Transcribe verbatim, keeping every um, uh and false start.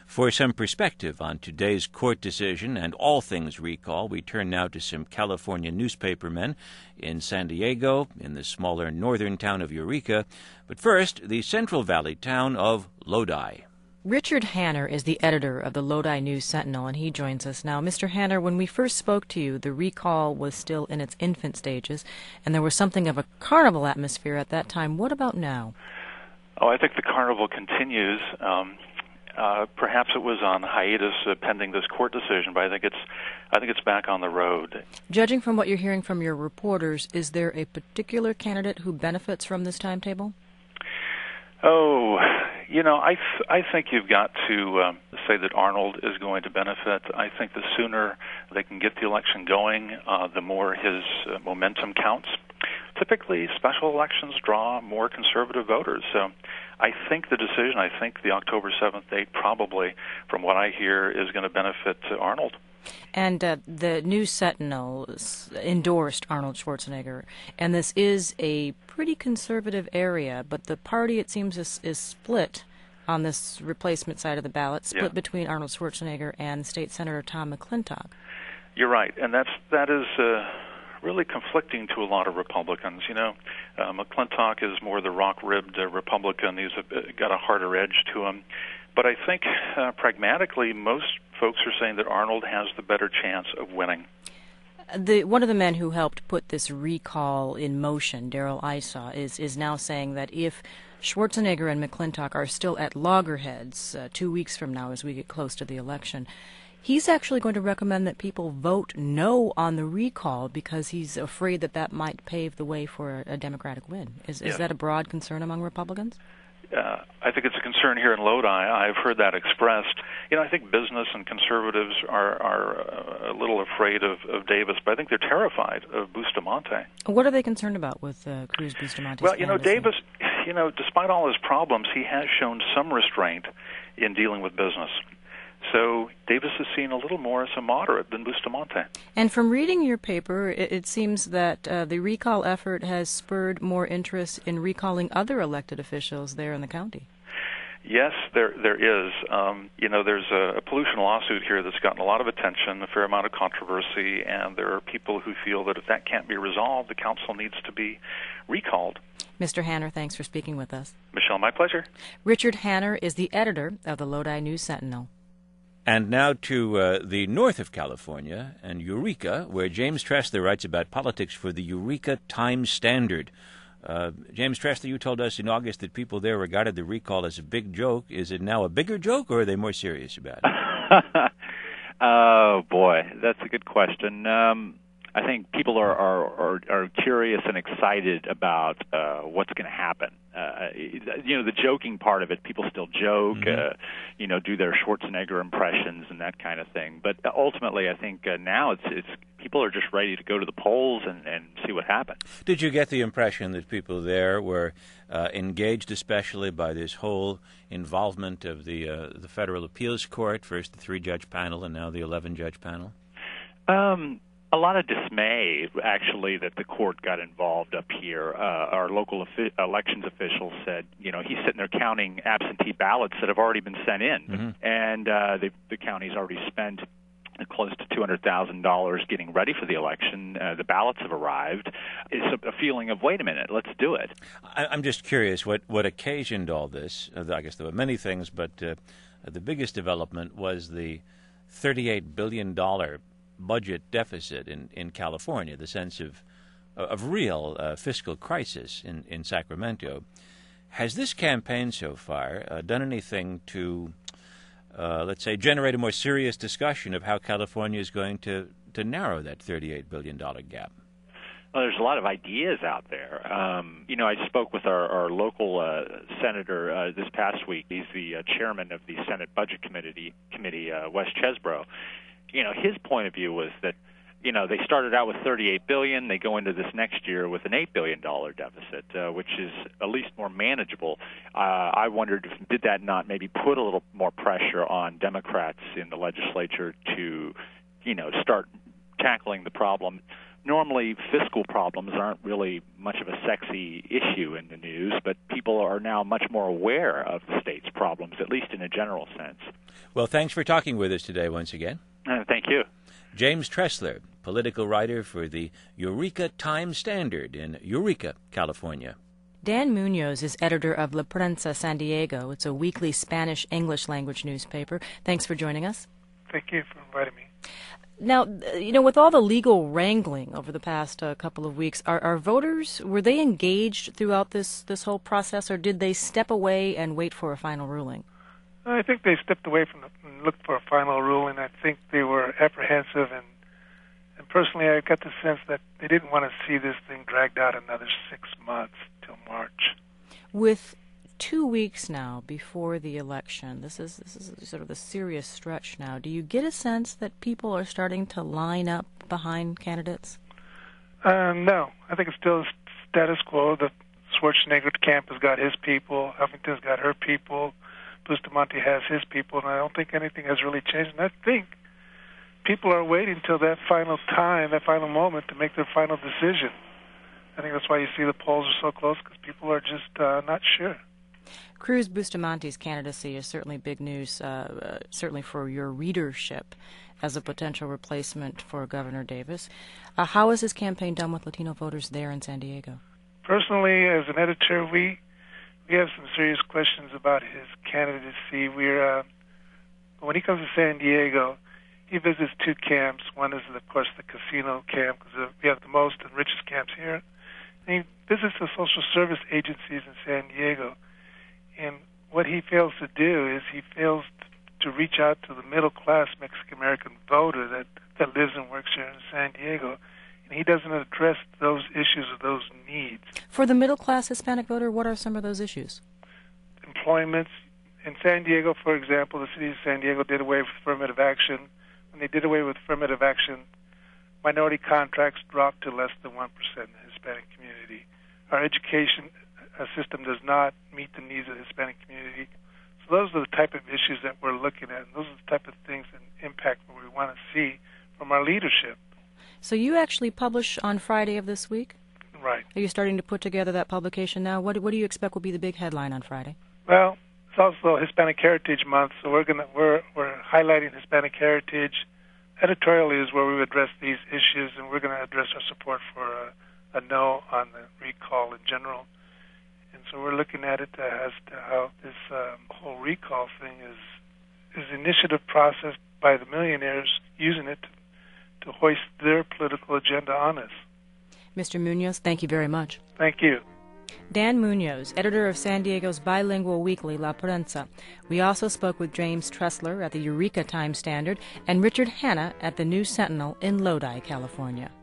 For some perspective on today's court decision and all things recall, we turn now to some California newspapermen in San Diego, in the smaller northern town of Eureka, but first, the Central Valley town of Lodi. Richard Hanner is the editor of the Lodi News-Sentinel, and he joins us now. Mister Hanner, when we first spoke to you, the recall was still in its infant stages, and there was something of a carnival atmosphere at that time. What about now? Oh, I think the carnival continues. Um, uh, perhaps it was on hiatus uh, pending this court decision, but I think it's, I think it's back on the road. Judging from what you're hearing from your reporters, is there a particular candidate who benefits from this timetable? Oh, you know, I th- I think you've got to um, say that Arnold is going to benefit. I think the sooner they can get the election going, uh, the more his uh, momentum counts. Typically, special elections draw more conservative voters. So I think the decision, I think the October seventh date probably, from what I hear, is going to benefit uh, Arnold. And uh, the News-Sentinel endorsed Arnold Schwarzenegger, and this is a pretty conservative area, but the party, it seems, is, is split on this replacement side of the ballot, split yeah. between between Arnold Schwarzenegger and State Senator Tom McClintock. You're right, and that's that is uh, really conflicting to a lot of Republicans. You know, uh, McClintock is more the rock-ribbed uh, Republican. He's a, got a harder edge to him. But I think uh, pragmatically, most folks are saying that Arnold has the better chance of winning. The, one of the men who helped put this recall in motion, Darrell Issa, is, is now saying that if Schwarzenegger and McClintock are still at loggerheads uh, two weeks from now as we get close to the election, he's actually going to recommend that people vote no on the recall because he's afraid that that might pave the way for a, a Democratic win. Is, yes. is that a broad concern among Republicans? Uh, I think it's a concern here in Lodi. I've heard that expressed. You know, I think business and conservatives are, are uh, a little afraid of, of Davis, but I think they're terrified of Bustamante. What are they concerned about with uh, Cruz Bustamante's Well, you know, candidacy? Davis, you know, despite all his problems, he has shown some restraint in dealing with business. So Davis is seen a little more as a moderate than Bustamante. And from reading your paper, it, it seems that uh, the recall effort has spurred more interest in recalling other elected officials there in the county. Yes, there there is. Um, you know, there's a, a pollution lawsuit here that's gotten a lot of attention, a fair amount of controversy, and there are people who feel that if that can't be resolved, the council needs to be recalled. Mister Hanner, thanks for speaking with us. Michelle, my pleasure. Richard Hanner is the editor of the Lodi News-Sentinel. And now to uh, the north of California and Eureka, where James Tressler writes about politics for the Eureka Times-Standard. Uh, James Tressler, you told us in August that people there regarded the recall as a big joke. Is it now a bigger joke, or are they more serious about it? Oh, boy, that's a good question. Um, I think people are, are, are, are curious and excited about uh, what's going to happen. Uh, you know, the joking part of it, people still joke, mm-hmm. uh, you know, do their Schwarzenegger impressions and that kind of thing. But ultimately, I think uh, now it's it's people are just ready to go to the polls and, and see what happens. Did you get the impression that people there were uh, engaged, especially by this whole involvement of the uh, the Federal Appeals Court, first the three-judge panel and now the eleven-judge panel? Um. A lot of dismay, actually, that the court got involved up here. Uh, our local offi- elections officials said, you know, he's sitting there counting absentee ballots that have already been sent in, mm-hmm. and uh, the, the county's already spent close to two hundred thousand dollars getting ready for the election. Uh, the ballots have arrived. It's a, a feeling of, wait a minute, let's do it. I, I'm just curious what, what occasioned all this. Uh, I guess there were many things, but uh, the biggest development was the thirty-eight billion dollars budget deficit in, in California, the sense of of real uh, fiscal crisis in, in Sacramento. Has this campaign so far uh, done anything to, uh, let's say, generate a more serious discussion of how California is going to, to narrow that thirty-eight billion dollars gap? Well, there's a lot of ideas out there. Um, you know, I spoke with our, our local uh, senator uh, this past week. He's the uh, chairman of the Senate Budget Committee, committee uh, Wes Chesbro. You know, his point of view was that, you know, they started out with thirty-eight billion dollars. They go into this next year with an eight billion dollars deficit, uh, which is at least more manageable. Uh, I wondered, if, did that not maybe put a little more pressure on Democrats in the legislature to, you know, start tackling the problem normally fiscal problems aren't really much of a sexy issue in the news, but people are now much more aware of the state's problems, at least in a general sense. Well, thanks for talking with us today once again. Uh, thank you. James Tressler, political writer for the Eureka Times-Standard in Eureka, California. Dan Munoz is editor of La Prensa San Diego. It's a weekly Spanish-English language newspaper. Thanks for joining us. Thank you for inviting me. Now, you know, with all the legal wrangling over the past uh, couple of weeks, are, are voters, were they engaged throughout this, this whole process, or did they step away and wait for a final ruling? I think they stepped away from the, and looked for a final ruling. I think they were apprehensive, and and personally, I got the sense that they didn't want to see this thing dragged out another six months till March. With two weeks now before the election, this is this is sort of a serious stretch now. Do you get a sense that people are starting to line up behind candidates? Uh, no, I think it's still status quo. The Schwarzenegger camp has got his people. Huffington's got her people. Bustamante has his people, and I don't think anything has really changed. And I think people are waiting till that final time, that final moment, to make their final decision. I think that's why you see the polls are so close, because people are just uh, not sure. Cruz Bustamante's candidacy is certainly big news, uh, uh, certainly for your readership as a potential replacement for Governor Davis. Uh, how has his campaign done with Latino voters there in San Diego? Personally, as an editor, we we have some serious questions about his candidacy. We're uh, when he comes to San Diego, he visits two camps. One is, of course, the casino camp, because we have the most and richest camps here. And he visits the social service agencies in San Diego. And what he fails to do is he fails to reach out to the middle-class Mexican-American voter that, that lives and works here in San Diego. And he doesn't address those issues or those needs. For the middle-class Hispanic voter, what are some of those issues? Employment. In San Diego, for example, the city of San Diego did away with affirmative action. When they did away with affirmative action, minority contracts dropped to less than one percent in the Hispanic community. Our education system does not meet the needs of the Hispanic community. So those are the type of issues that we're looking at, and those are the type of things that impact what we want to see from our leadership. So you actually publish on Friday of this week? Right. Are you starting to put together that publication now? What, what do you expect will be the big headline on Friday? Well, it's also Hispanic Heritage Month, so we're gonna we're we're highlighting Hispanic heritage. Editorially is where we address these issues, and we're going to address our support for a, a no on the recall in general. And so we're looking at it as to how this um, whole recall thing is is an initiative process by the millionaires using it to, to hoist their political agenda on us. Mister Munoz, thank you very much. Thank you. Dan Munoz, editor of San Diego's bilingual weekly La Prensa. We also spoke with James Tressler at the Eureka Times-Standard and Richard Hanna at the News Sentinel in Lodi, California.